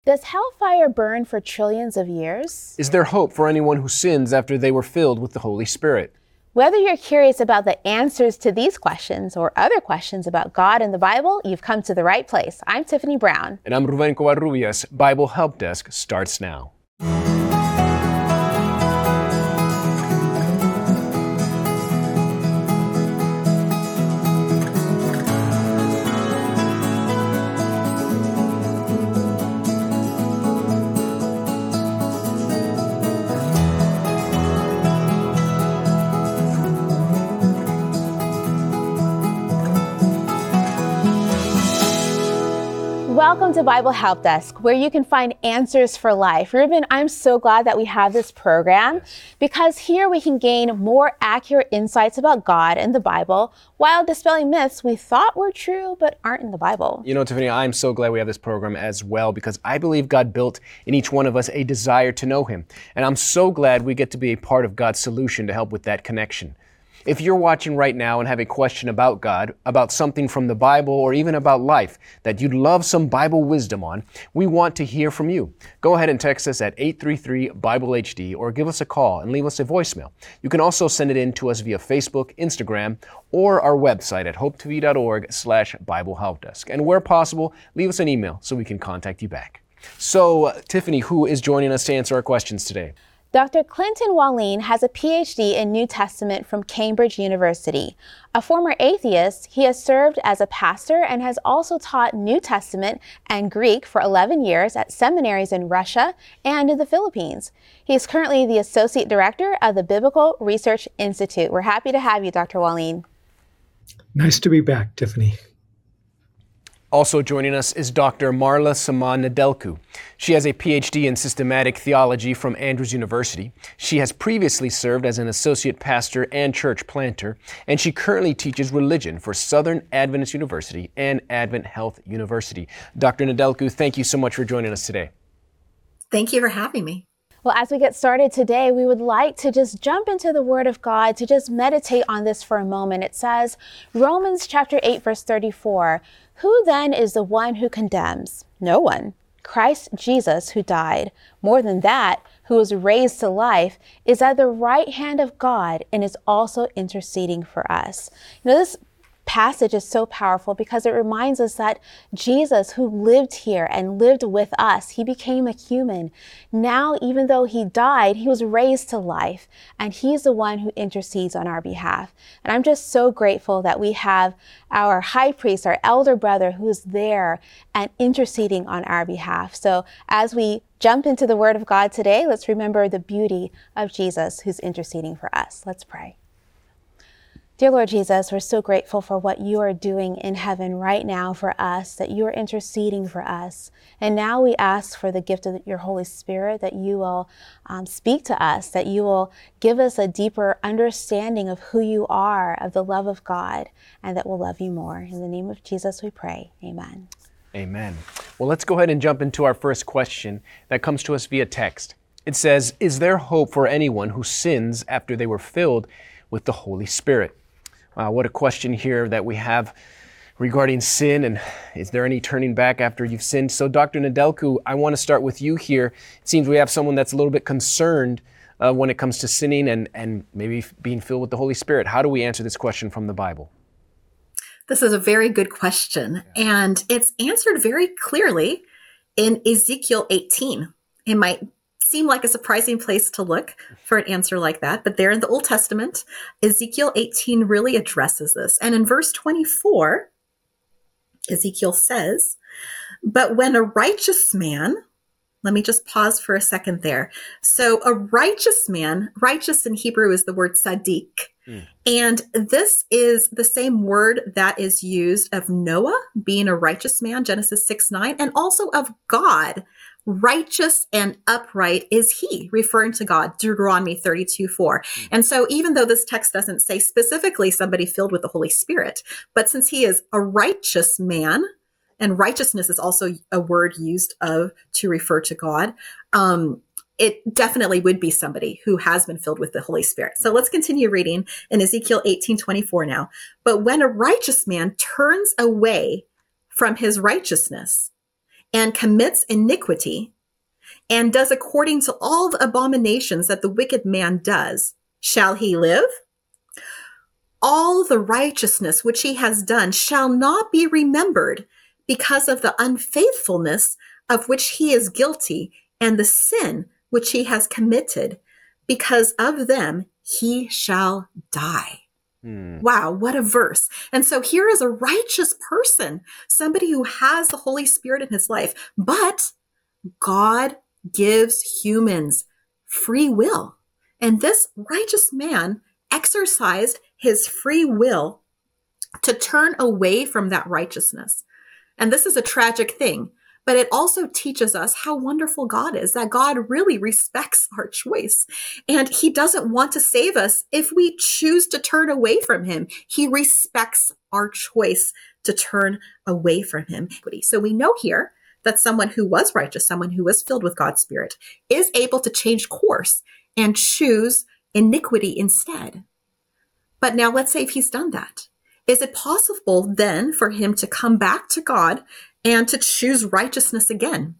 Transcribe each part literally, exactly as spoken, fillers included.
Does hellfire burn for trillions of years? Is there hope for anyone who sins after they were filled with the Holy Spirit? Whether you're curious about the answers to these questions or other questions about God and the Bible, you've come to the right place. I'm Tiffany Brown. And I'm Ruben Covarrubias. Bible Help Desk starts now. Welcome to Bible Help Desk, where you can find answers for life. Ruben, I'm so glad that we have this program because here we can gain more accurate insights about God and the Bible while dispelling myths we thought were true but aren't in the Bible. You know, Tiffany, I'm so glad we have this program as well because I believe God built in each one of us a desire to know Him. And I'm so glad we get to be a part of God's solution to help with that connection. If you're watching right now and have a question about God, about something from the Bible, or even about life that you'd love some Bible wisdom on, we want to hear from you. Go ahead and text us at eight three three Bible H D or give us a call and leave us a voicemail. You can also send it in to us via Facebook, Instagram, or our website at hopetv.org slash Bible Help Desk. And where possible, leave us an email so we can contact you back. So, uh, Tiffany, who is joining us to answer our questions today? Doctor Clinton Wallin has a P H D in New Testament from Cambridge University. A former atheist, he has served as a pastor and has also taught New Testament and Greek for eleven years at seminaries in Russia and in the Philippines. He is currently the Associate Director of the Biblical Research Institute. We're happy to have you, Doctor Wallin. Nice to be back, Tiffany. Also joining us is Doctor Marla Saman Nedelcu. She has a P H D in systematic theology from Andrews University. She has previously served as an associate pastor and church planter, and she currently teaches religion for Southern Adventist University and Advent Health University. Doctor Nedelcu, thank you so much for joining us today. Thank you for having me. Well, as we get started today, we would like to just jump into the Word of God, to just meditate on this for a moment. It says, Romans chapter eight, verse thirty-four, "Who then is the one who condemns? No one. Christ Jesus, who died, more than that, who was raised to life, is at the right hand of God and is also interceding for us." You know, this passage is so powerful because it reminds us that Jesus, who lived here and lived with us, he became a human. Now, even though he died, he was raised to life, and he's the one who intercedes on our behalf. And I'm just so grateful that we have our high priest, our elder brother, who's there and interceding on our behalf. So as we jump into the Word of God today, let's remember the beauty of Jesus who's interceding for us. Let's pray. Dear Lord Jesus, we're so grateful for what you are doing in heaven right now for us, that you are interceding for us. And now we ask for the gift of your Holy Spirit, that you will um, speak to us, that you will give us a deeper understanding of who you are, of the love of God, and that we'll love you more. In the name of Jesus we pray. Amen. Amen. Well, let's go ahead and jump into our first question that comes to us via text. It says, "Is there hope for anyone who sins after they were filled with the Holy Spirit?" Uh, what a question here that we have regarding sin, and is there any turning back after you've sinned? So Doctor Nedelcu, I want to start with you here. It seems we have someone that's a little bit concerned uh, when it comes to sinning and, and maybe being filled with the Holy Spirit. How do we answer this question from the Bible? This is a very good question, and it's answered very clearly in Ezekiel eighteen. It might seem like a surprising place to look for an answer like that, but there in the Old Testament, Ezekiel eighteen really addresses this. And in verse twenty-four, Ezekiel says, "But when a righteous man," let me just pause for a second there. So a righteous man, righteous in Hebrew is the word tzaddik. Mm. And this is the same word that is used of Noah being a righteous man, Genesis six nine, and also of God. Righteous and upright is he, referring to God, Deuteronomy thirty-two four. Mm. And so even though this text doesn't say specifically somebody filled with the Holy Spirit, but since he is a righteous man, and righteousness is also a word used of to refer to God, um, it definitely would be somebody who has been filled with the Holy Spirit. So let's continue reading in Ezekiel eighteen twenty-four now. "But when a righteous man turns away from his righteousness and commits iniquity and does according to all the abominations that the wicked man does, shall he live? All the righteousness which he has done shall not be remembered because of the unfaithfulness of which he is guilty and the sin which he has committed. Because of them he shall die. Mm. Wow, what a verse. And so here is a righteous person, somebody who has the Holy Spirit in his life, but God gives humans free will. And this righteous man exercised his free will to turn away from that righteousness. And this is a tragic thing, but it also teaches us how wonderful God is, that God really respects our choice. And he doesn't want to save us if we choose to turn away from him. He respects our choice to turn away from him. So we know here that someone who was righteous, someone who was filled with God's Spirit, is able to change course and choose iniquity instead. But now let's say if he's done that, is it possible then for him to come back to God and to choose righteousness again?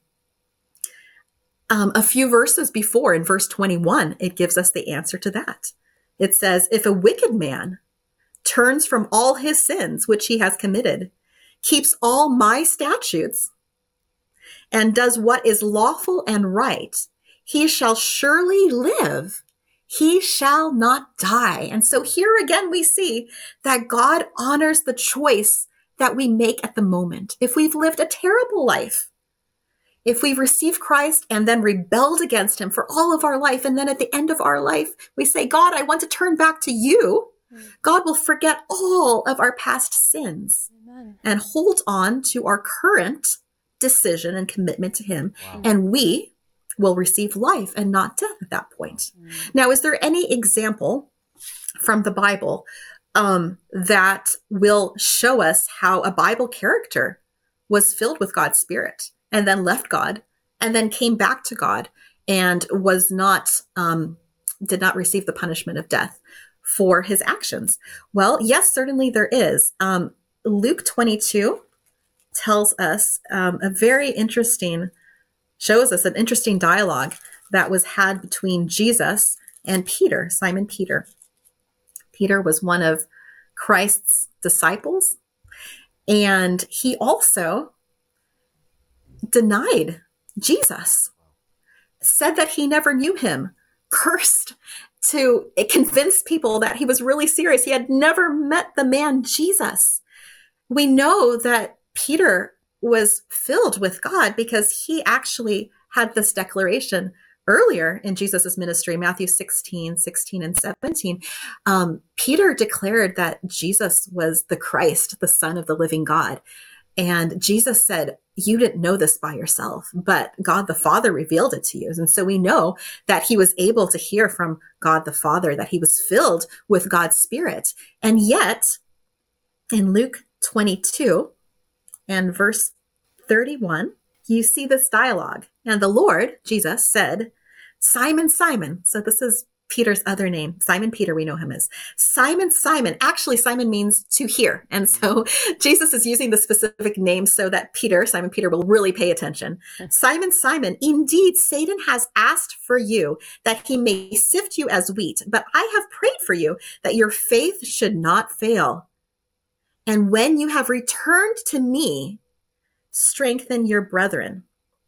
Um, a few verses before, in verse twenty-one, it gives us the answer to that. It says, if a wicked man turns from all his sins which he has committed, keeps all my statutes, and does what is lawful and right, he shall surely live. He shall not die. And so here again, we see that God honors the choice that we make at the moment. If we've lived a terrible life, if we've received Christ and then rebelled against him for all of our life, and then at the end of our life, we say, God, I want to turn back to you, God will forget all of our past sins. Amen. And hold on to our current decision and commitment to him. Wow. And we will receive life and not death at that point. Mm. Now, is there any example from the Bible um, that will show us how a Bible character was filled with God's Spirit and then left God and then came back to God and was not, um, did not receive the punishment of death for his actions? Well, yes, certainly there is. Um, Luke twenty-two tells us um, a very interesting shows us an interesting dialogue that was had between Jesus and Peter, Simon Peter. Peter was one of Christ's disciples, and he also denied Jesus, said that he never knew him, cursed to convince people that he was really serious. He had never met the man Jesus. We know that Peter was filled with God because he actually had this declaration earlier in Jesus's ministry, Matthew sixteen, sixteen and seventeen. Um, Peter declared that Jesus was the Christ, the Son of the living God. And Jesus said, you didn't know this by yourself, but God the Father revealed it to you. And so we know that he was able to hear from God the Father, that he was filled with God's Spirit. And yet in Luke twenty-two, and verse thirty-one, you see this dialogue. And the Lord, Jesus, said, Simon, Simon. So this is Peter's other name. Simon Peter, we know him as. Simon, Simon. Actually, Simon means to hear. And so Jesus is using the specific name so that Peter, Simon Peter, will really pay attention. Simon, Simon, indeed, Satan has asked for you that he may sift you as wheat. But I have prayed for you that your faith should not fail. And when you have returned to me, strengthen your brethren.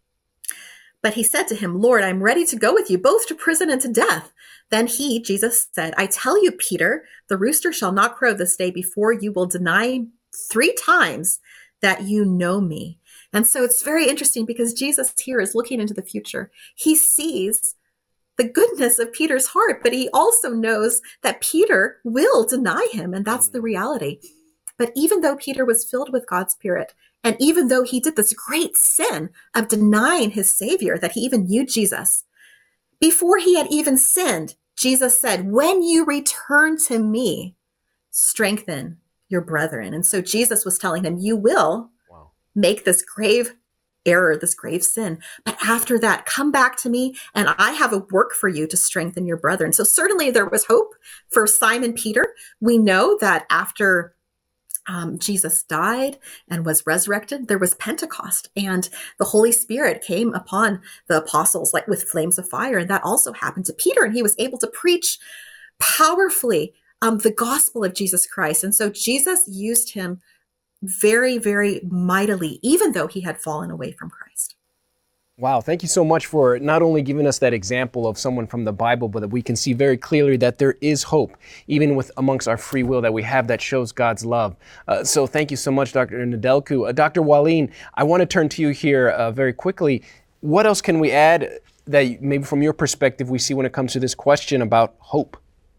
But he said to him, Lord, I'm ready to go with you both to prison and to death. Then he, Jesus, said, I tell you, Peter, the rooster shall not crow this day before you will deny three times that you know me. And so it's very interesting because Jesus here is looking into the future. He sees the goodness of Peter's heart, but he also knows that Peter will deny him. And that's the reality. But even though Peter was filled with God's Spirit, and even though he did this great sin of denying his Savior, that he even knew Jesus, before he had even sinned, Jesus said, when you return to me, strengthen your brethren. And so Jesus was telling him, you will wow. make this grave error, this grave sin. But after that, come back to me, and I have a work for you to strengthen your brethren. So certainly there was hope for Simon Peter. We know that after um, Jesus died and was resurrected, there was Pentecost, and the Holy Spirit came upon the apostles like with flames of fire. And that also happened to Peter, and he was able to preach powerfully um, the gospel of Jesus Christ. And so Jesus used him very, very mightily, even though he had fallen away from Christ. Wow, thank you so much for not only giving us that example of someone from the Bible, but that we can see very clearly that there is hope, even with amongst our free will that we have that shows God's love. Uh, so thank you so much, Doctor Nedelcu. Uh, Doctor Wallin, I want to turn to you here uh, very quickly. What else can we add that maybe from your perspective we see when it comes to this question about hope?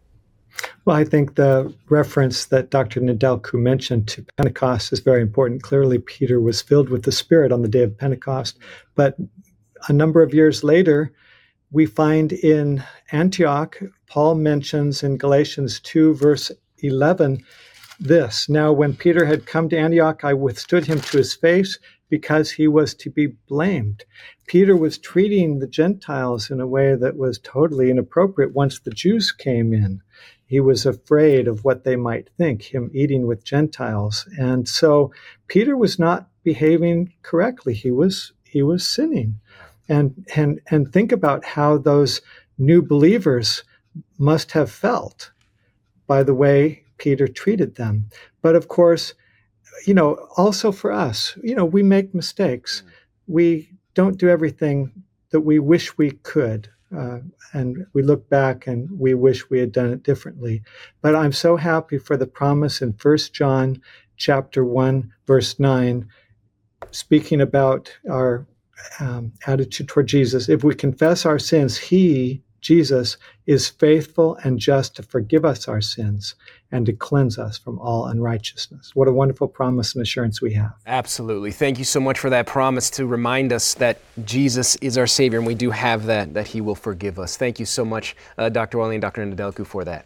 Well, I think the reference that Doctor Nedelcu mentioned to Pentecost is very important. Clearly, Peter was filled with the Spirit on the day of Pentecost, but a number of years later, we find in Antioch, Paul mentions in Galatians two, verse eleven, this: "Now when Peter had come to Antioch, I withstood him to his face because he was to be blamed." Peter was treating the Gentiles in a way that was totally inappropriate once the Jews came in. He was afraid of what they might think, him eating with Gentiles. And so Peter was not behaving correctly. He was he was sinning. And, and, and think about how those new believers must have felt by the way Peter treated them. But of course, you know, also for us, you know, we make mistakes. We don't do everything that we wish we could. Uh, and we look back and we wish we had done it differently. But I'm so happy for the promise in First John chapter one, verse nine, speaking about our Um, attitude toward Jesus. If we confess our sins, he, Jesus, is faithful and just to forgive us our sins and to cleanse us from all unrighteousness. What a wonderful promise and assurance we have. Absolutely. Thank you so much for that promise to remind us that Jesus is our Savior, and we do have that, that he will forgive us. Thank you so much, uh, Doctor Wallin and Doctor Nedelcu, for that.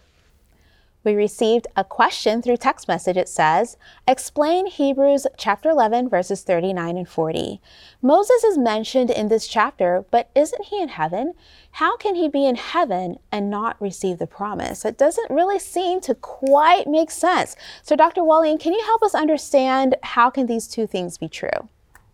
We received a question through text message. It says, explain Hebrews chapter eleven, verses thirty-nine and forty. Moses is mentioned in this chapter, but isn't he in heaven? How can he be in heaven and not receive the promise? It doesn't really seem to quite make sense. So Doctor Wallin, can you help us understand how can these two things be true?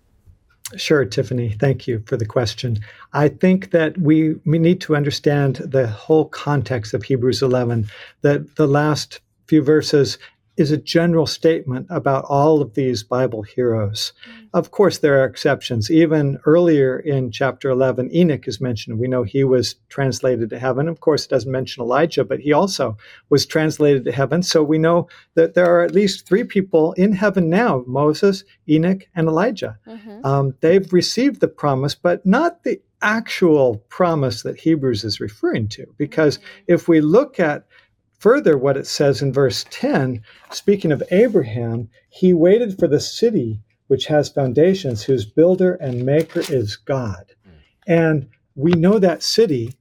Sure, Tiffany. Thank you for the question. I think that we, we need to understand the whole context of Hebrews eleven, that the last few verses is a general statement about all of these Bible heroes. Mm-hmm. Of course, there are exceptions. Even earlier in chapter eleven, Enoch is mentioned. We know he was translated to heaven. Of course, it doesn't mention Elijah, but he also was translated to heaven. So we know that there are at least three people in heaven now, Moses, Enoch, and Elijah. Mm-hmm. Um, they've received the promise, but not the actual promise that Hebrews is referring to. Because mm-hmm. if we look at further what it says in verse ten, speaking of Abraham, he waited for the city which has foundations, whose builder and maker is God. And we know that city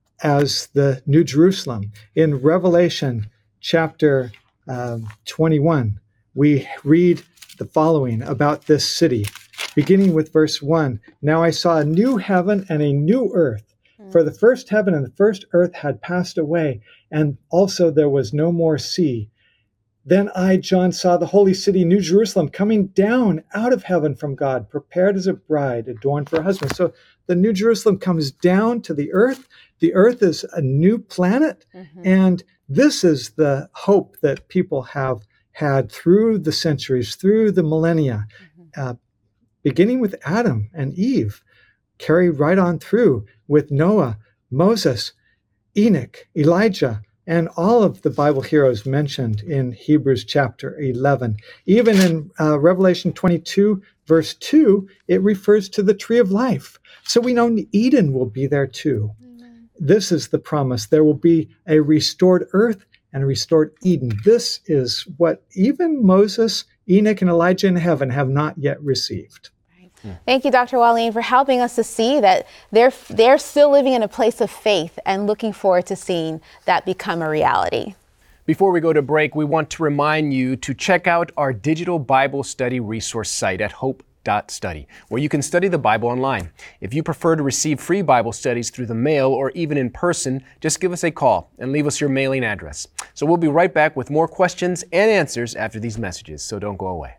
as the New Jerusalem. In Revelation chapter um, twenty-one, we read the following about this city, beginning with verse one. Now I saw a new heaven and a new earth, for the first heaven and the first earth had passed away, and also there was no more sea. Then I, John, saw the holy city, New Jerusalem, coming down out of heaven from God, prepared as a bride adorned for a husband. So the New Jerusalem comes down to the earth. The earth is a new planet. Mm-hmm. And this is the hope that people have had through the centuries, through the millennia, mm-hmm. uh, beginning with Adam and Eve, carried right on through with Noah, Moses, Enoch, Elijah, and all of the Bible heroes mentioned in Hebrews chapter eleven. Even in uh, Revelation twenty-two, verse two, it refers to the tree of life. So we know Eden will be there too. Amen. This is the promise. There will be a restored earth and a restored Eden. This is what even Moses, Enoch, and Elijah in heaven have not yet received. Thank you, Doctor Wallin, for helping us to see that they're they're still living in a place of faith and looking forward to seeing that become a reality. Before we go to break, we want to remind you to check out our digital Bible study resource site at hope dot study, where you can study the Bible online. If you prefer to receive free Bible studies through the mail or even in person, just give us a call and leave us your mailing address. So we'll be right back with more questions and answers after these messages, so don't go away.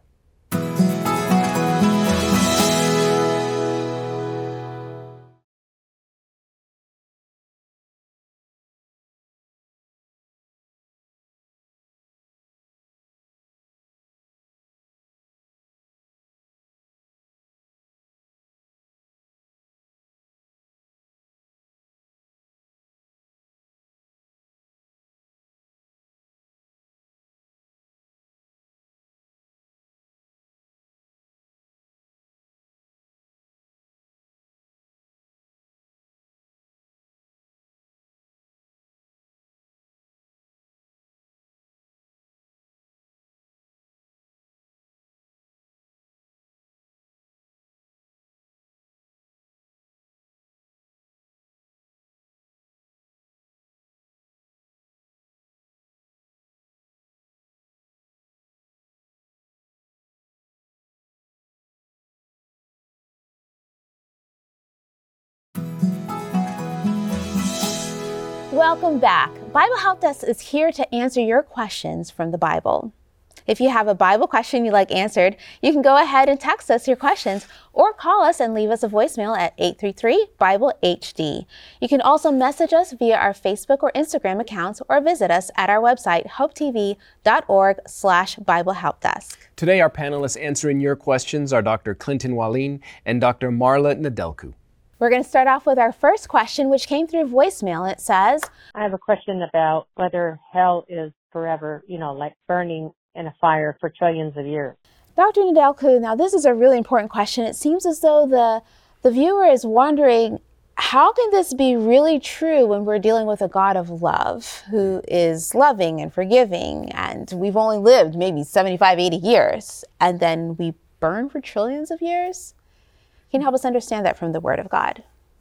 Welcome back. Bible Help Desk is here to answer your questions from the Bible. If you have a Bible question you'd like answered, you can go ahead and text us your questions or call us and leave us a voicemail at eight three three, Bible H D. You can also message us via our Facebook or Instagram accounts or visit us at our website, hopetv.org slash Bible Help Desk. Today, our panelists answering your questions are Doctor Clinton Wallin and Doctor Marla Nedelku. We're going to start off with our first question, which came through voicemail. It says, I have a question about whether hell is forever, you know, like burning in a fire for trillions of years. Doctor Nedelku, now this is a really important question. It seems as though the, the viewer is wondering, how can this be really true when we're dealing with a God of love who is loving and forgiving, and we've only lived maybe seventy-five, eighty years, and then we burn for trillions of years? Can you help us understand that from the Word of God?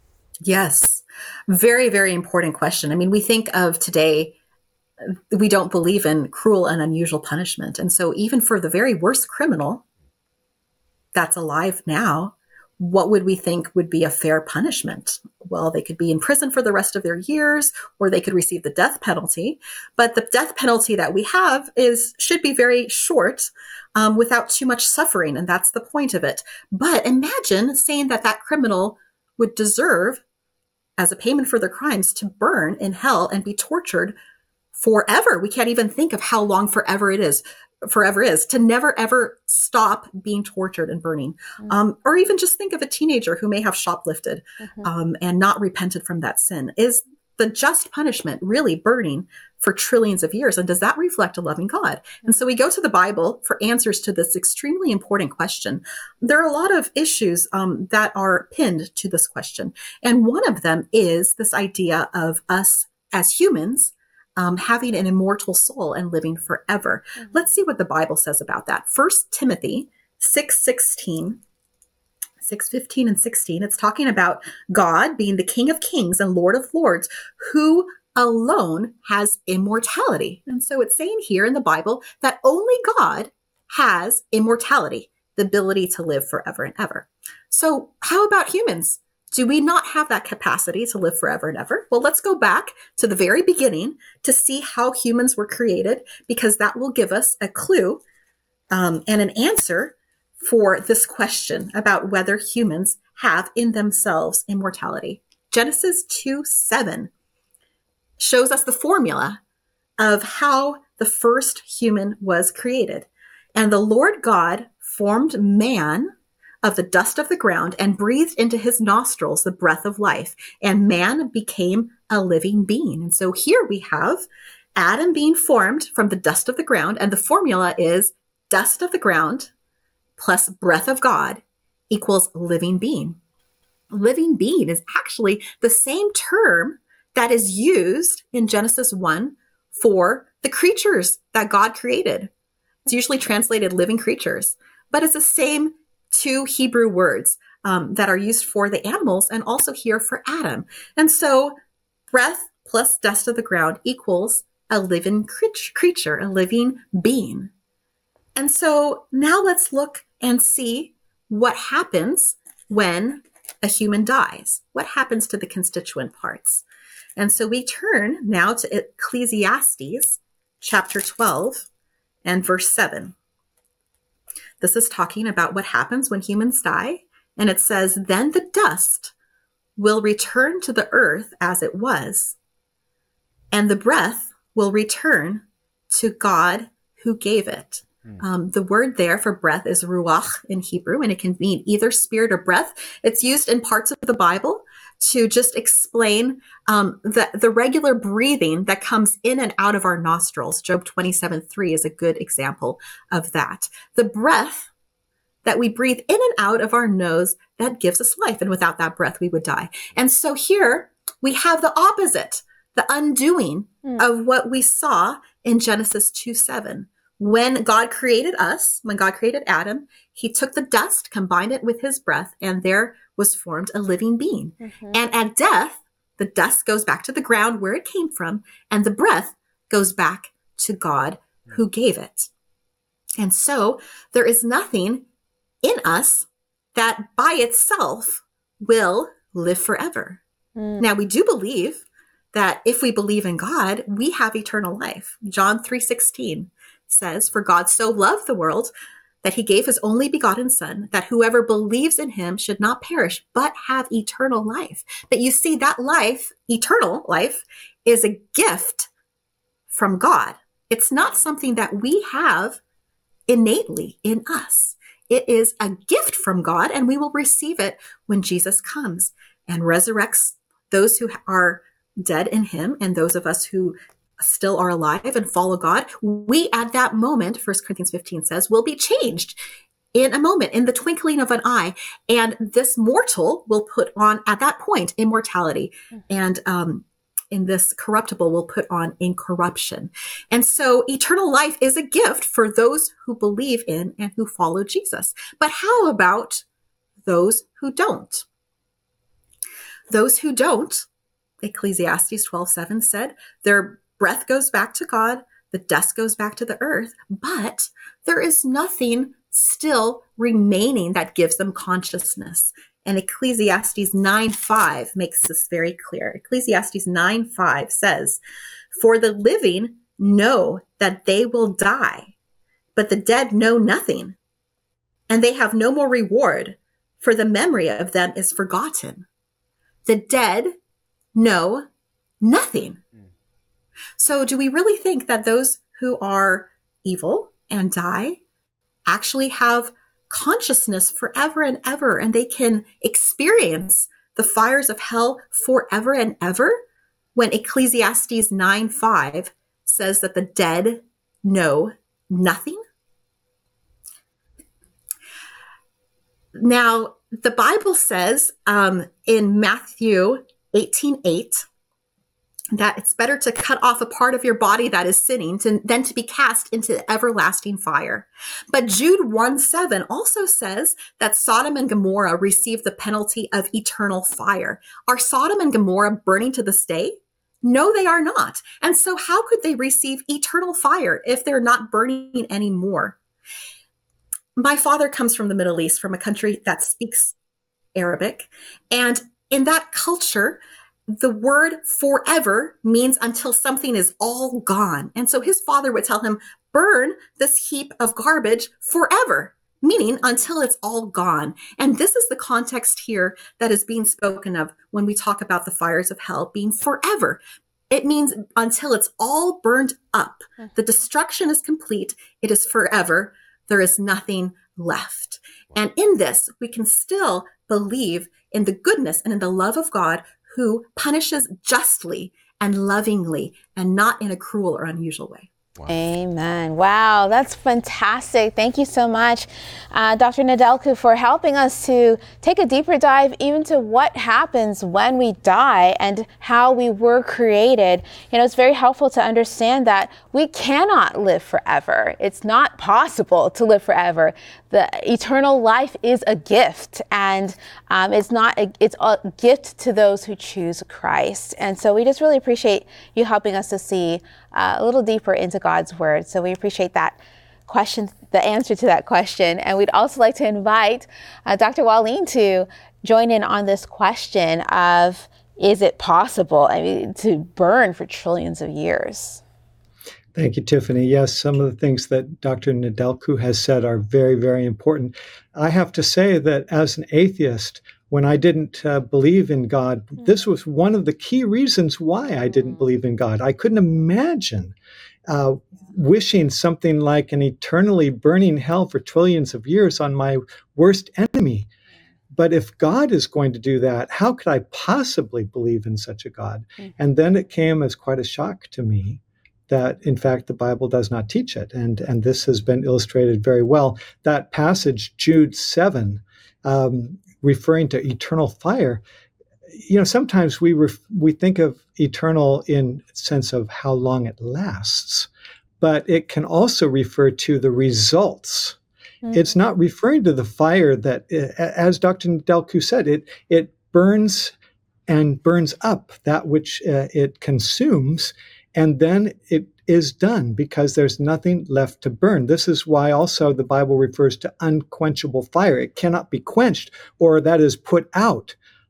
Yes. Very, very important question. I mean, we think of today, we don't believe in cruel and unusual punishment. And so even for the very worst criminal that's alive now, what would we think would be a fair punishment? Well, they could be in prison for the rest of their years, or they could receive the death penalty. But the death penalty that we have is should be very short, um, without too much suffering. And that's the point of it. But imagine saying that that criminal would deserve, as a payment for their crimes, to burn in hell and be tortured forever. We can't even think of how long forever it is. Forever is to never ever stop being tortured and burning. Mm-hmm. Um, or even just think of a teenager who may have shoplifted mm-hmm. um, and not repented from that sin. Is the just punishment really burning for trillions of years? And does that reflect a loving God? Mm-hmm. And so we go to the Bible for answers to this extremely important question. There are a lot of issues um, that are pinned to this question. And one of them is this idea of us as humans Um, having an immortal soul and living forever. Mm-hmm. Let's see what the Bible says about that. First Timothy six sixteen, six fifteen and sixteen. It's talking about God being the King of Kings and Lord of Lords, who alone has immortality. And so it's saying here in the Bible that only God has immortality, the ability to live forever and ever. So how about humans? Do we not have that capacity to live forever and ever? Well, let's go back to the very beginning to see how humans were created, because that will give us a clue um, and an answer for this question about whether humans have in themselves immortality. Genesis two seven shows us the formula of how the first human was created. And the Lord God formed man of the dust of the ground and breathed into his nostrils the breath of life, and man became a living being. And so here we have Adam being formed from the dust of the ground, and the formula is dust of the ground plus breath of God equals living being. Living being is actually the same term that is used in Genesis one for the creatures that God created. It's usually translated living creatures, but it's the same two Hebrew words um, that are used for the animals and also here for Adam. And so breath plus dust of the ground equals a living creature, a living being. And so now let's look and see what happens when a human dies? What happens to the constituent parts? And so we turn now to Ecclesiastes chapter twelve and verse seven. This is talking about what happens when humans die. And it says, then the dust will return to the earth as it was, and the breath will return to God who gave it. Mm. Um, the word there for breath is ruach in Hebrew, and it can mean either spirit or breath. It's used in parts of the Bible to just explain um, the, the regular breathing that comes in and out of our nostrils. Job twenty-seven three is a good example of that. The breath that we breathe in and out of our nose, that gives us life. And without that breath, we would die. And so here we have the opposite, the undoing mm. of what we saw in Genesis two seven. When God created us, when God created Adam, he took the dust, combined it with his breath, and there was formed a living being. Mm-hmm. And at death, the dust goes back to the ground where it came from, and the breath goes back to God who gave it. And so there is nothing in us that by itself will live forever. Mm. Now, we do believe that if we believe in God, we have eternal life. John three sixteen says, for God so loved the world that he gave his only begotten son, that whoever believes in him should not perish, but have eternal life. But you see, that life, eternal life, is a gift from God. It's not something that we have innately in us. It is a gift from God, and we will receive it when Jesus comes and resurrects those who are dead in him and those of us who still are alive and follow God. We, at that moment, First Corinthians fifteen says, will be changed in a moment, in the twinkling of an eye. And this mortal will put on, at that point, immortality. And um, in this corruptible will put on incorruption. And so eternal life is a gift for those who believe in and who follow Jesus. But how about those who don't? Those who don't, Ecclesiastes twelve seven said, their breath goes back to God, the dust goes back to the earth, but there is nothing still remaining that gives them consciousness. And Ecclesiastes nine five makes this very clear. Ecclesiastes nine five says, for the living know that they will die, but the dead know nothing, and they have no more reward, for the memory of them is forgotten. The dead know nothing. So do we really think that those who are evil and die actually have consciousness forever and ever, and they can experience the fires of hell forever and ever, when Ecclesiastes nine five says that the dead know nothing? Now, the Bible says um, in Matthew eighteen eight, that it's better to cut off a part of your body that is sinning to, than to be cast into everlasting fire. But Jude one seven also says that Sodom and Gomorrah received the penalty of eternal fire. Are Sodom and Gomorrah burning to this day? No, they are not. And so how could they receive eternal fire if they're not burning anymore? My father comes from the Middle East, from a country that speaks Arabic. And in that culture, the word forever means until something is all gone. And so his father would tell him, burn this heap of garbage forever, meaning until it's all gone. And this is the context here that is being spoken of when we talk about the fires of hell being forever. It means until it's all burned up. The destruction is complete. It is forever. There is nothing left. And in this, we can still believe in the goodness and in the love of God, who punishes justly and lovingly and not in a cruel or unusual way. Wow. Amen. Wow, that's fantastic. Thank you so much, uh, Doctor Nedelku, for helping us to take a deeper dive even to what happens when we die and how we were created. You know, it's very helpful to understand that we cannot live forever. It's not possible to live forever. The eternal life is a gift, and um, it's not a, it's a gift to those who choose Christ. And so we just really appreciate you helping us to see uh, a little deeper into God's word. So we appreciate that. question, the answer to that question. And we'd also like to invite uh, Doctor Wallin to join in on this question of, is it possible, I mean, to burn for trillions of years? Thank you, Tiffany. Yes, some of the things that Doctor Nedelcu has said are very, very important. I have to say that as an atheist, when I didn't uh, believe in God, mm. this was one of the key reasons why I didn't mm. believe in God. I couldn't imagine uh, wishing something like an eternally burning hell for trillions of years on my worst enemy. But if God is going to do that, how could I possibly believe in such a God? Mm. And then it came as quite a shock to me that, in fact, the Bible does not teach it. And, and this has been illustrated very well. That passage, Jude seven, um, referring to eternal fire, you know, sometimes we ref- we think of eternal in sense of how long it lasts, but it can also refer to the results. Mm-hmm. It's not referring to the fire that, as Doctor Nedelcu said, it it burns and burns up that which uh, it consumes, and then it is done because there's nothing left to burn. This is why also the Bible refers to unquenchable fire. It cannot be quenched, or that is put out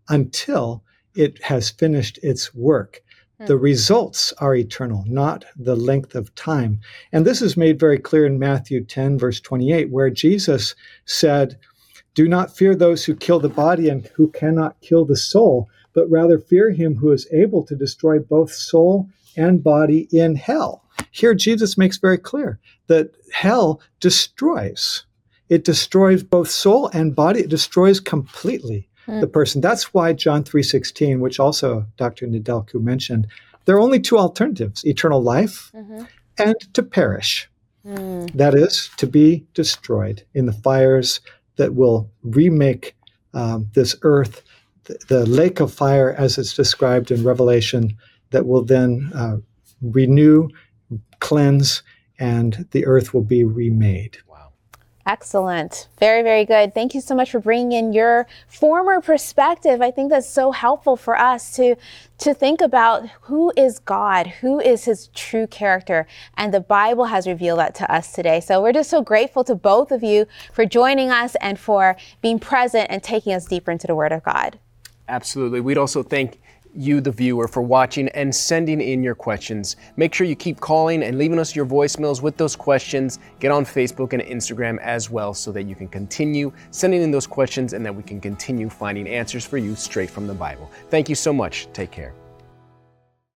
until it has finished its work. Mm. The results are eternal, not the length of time. And this is made very clear in Matthew ten, verse twenty-eight, where Jesus said, "Do not fear those who kill the body and who cannot kill the soul, but rather fear him who is able to destroy both soul and body in hell." Here, Jesus makes very clear that hell destroys. It destroys both soul and body. It destroys completely mm. the person. That's why John three sixteen, which also Doctor Nedelcu mentioned, there are only two alternatives: eternal life mm-hmm. and to perish. Mm. That is, to be destroyed in the fires that will remake um, this earth, the, the lake of fire, as it's described in Revelation, that will then uh, renew, cleanse, and the earth will be remade. Wow. Excellent. Very, very good. Thank you so much for bringing in your former perspective. I think that's so helpful for us to, to think about who is God, who is his true character, and the Bible has revealed that to us today. So we're just so grateful to both of you for joining us and for being present and taking us deeper into the Word of God. Absolutely. We'd also thank you, the viewer, for watching and sending in your questions. Make sure you keep calling and leaving us your voicemails with those questions. Get on Facebook and Instagram as well so that you can continue sending in those questions and that we can continue finding answers for you straight from the Bible. Thank you so much. Take care.